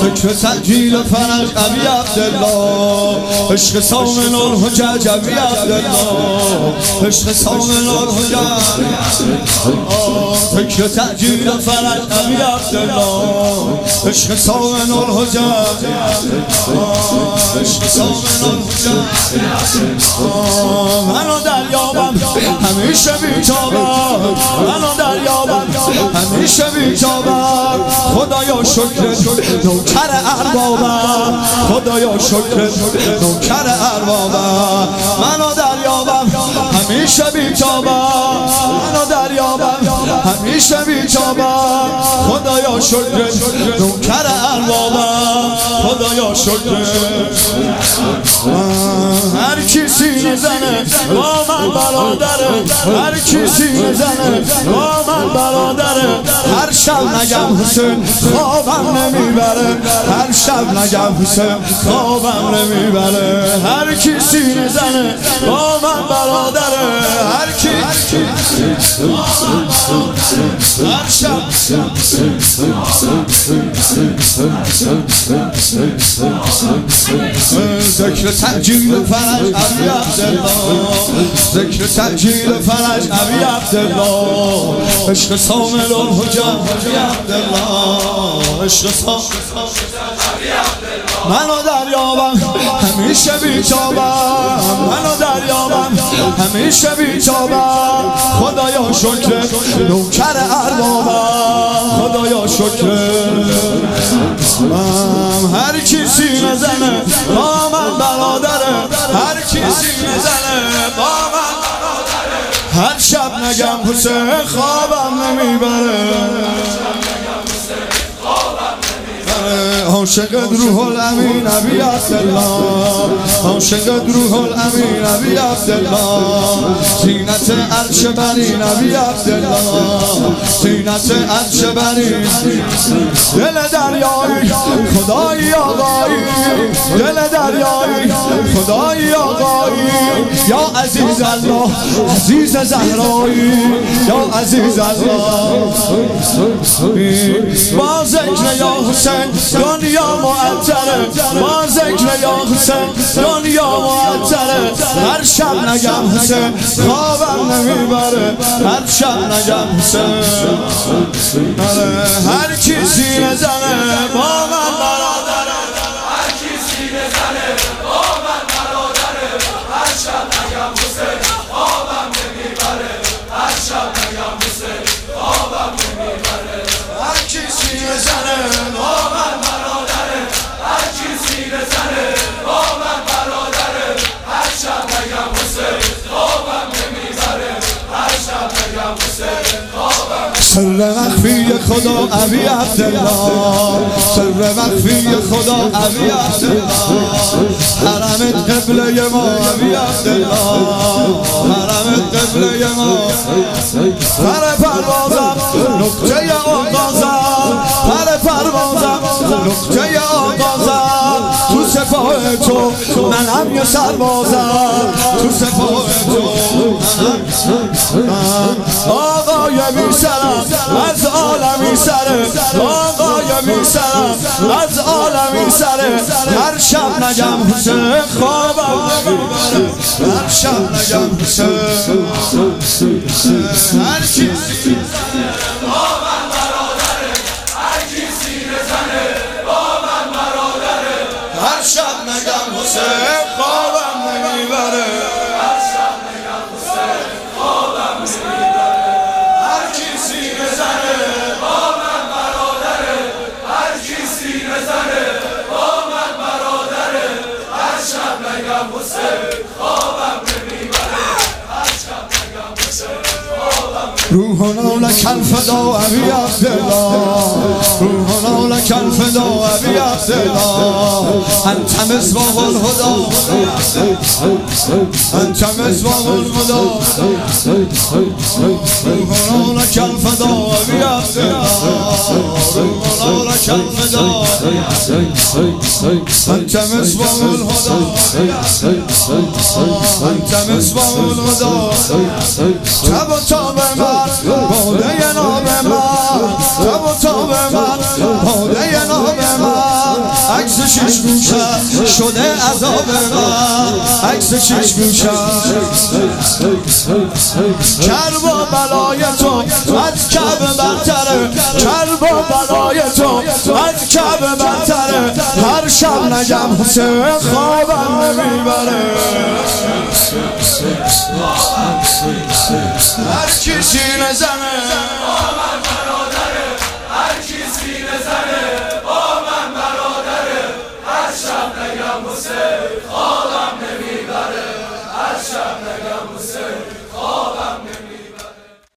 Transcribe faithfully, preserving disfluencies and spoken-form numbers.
ذکر تنجیل فرج ابی عبدالله عشق سامن الحجج ابی عبدالله عشق سامن الحجج ذکر تنجیل فرج ابی عبدالله عشق سامن الحجج عشق سامن الحجج منو دریابم همیشه بیتابم منو دریابم همیشه بیتابم خدایا شکر نوکر اربابم خدایا شکر نوکر اربابم منو دریابم همیشه بیتابم منو دریابم همیشه بیتابم خدایا شکر نوکر اربابم خدایا شکر هر کی سینه زنه با من برادره هر کی سینه زنه با من برادره هر شب نگم حسین خوابم نمیبره هر شب نگم حسین خوابم نمیبره هر کی سینه زنه با من برادره هر کی هر شب ذکر تنجیل فرج ابی عبدالله ذکر تنجیل فرج ابی عبدالله عشق سامن الحجج ابی عبدالله عشق سامن ابی عبدالله منو دریابم همیشه بیتابم منو دریابم همیشه بیتابم خدایا شکر نوکر اربابم خدایا شکر هر کی سینه زنه با من برادره هر کی سینه زنه با من برادره هر شب نگم حسین خوابم نمیبره عاشق روح الامین ابی عبدالله عاشق روح الامین ابی عبدالله زینت عرش برین ابی عبدالله زینت عرش برین دل دریایی خدای آقایی دل دریایی خدای آقایی یا عزیز الله عزیز زهرایی یا عزیز الله با ذکر یا حسین دنیا معطره با ذکر یا حسین دنیا معطره هر شب نگم حسین خوابم نمیبره هر شب نگم حسین هر کی سینه زنه با من برادره هر کی سینه زنه با من برادره هر شب نگم حسین خوابم نمیبره هر شب نگم حسین خوابم نمیبره هر کی سینه زنه با من برادره هر کی سینه زنه با من برادره هر شب نگم حسین خوابم نمیبره هر شب نگم حسین خوابم سر مخفی خدا ابی عبدالله سر مخفی خدا ابی عبدالله حرم قبله ما ابی عبدالله حرم قبله ما پر پروازم نقطه آغازم پر پروازم نقطه آغازم تو سپاه تو منم یه سربازم تو سپاه تو آقای میسرم از عالمی سره آقای میسرم از عالمی سره هر شب نگم حسین خوابم نمیبره هر شب نگم حسین هر کی با من برادره هر کی سینه زنه با من برادره هر شب نگم حسین خوابم نمیبره هر شب نگم حسین خوابم نمیبره هر کی سینه زنه با من برادره هر کی سینه زنه با من برادره هر شب نگم حسین خوابم نمیبره هر شب نگم حسین خوابم روحنا لك الفدا ابي عبد الله روحنا لك الفدا ابي عبد الله انت مصباح الهدى انت مصباح الهدى روحنا لك الفدا ابي عبد الله روحنا لك الفدا انت مصباح الهدى انت مصباح الهدى تب و تاب من باده نام من تب و تاب من باده نام من شش گوشه شده عذاب من، عکس شش گوشه کرب و بلای تو از کعبه برتره، کرب و بلای تو از کعبه برتره. هر شب نگم حسین خوابم نمیبره، هر کی سینه زنه